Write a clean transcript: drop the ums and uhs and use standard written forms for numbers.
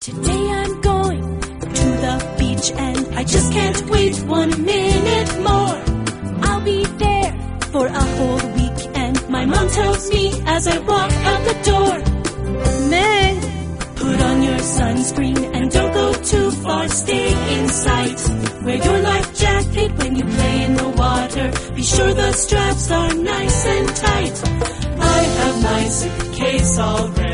Today I'm going to the beach and I just can't wait 1 minute more. I'll be there for a whole week and my mom tells me as I walk out the door, Meg, put on your sunscreen and don't go too far, stay in sight. Wear your life jacket when you play in the water, be sure the straps are nice and tight. I have my suitcase all ready.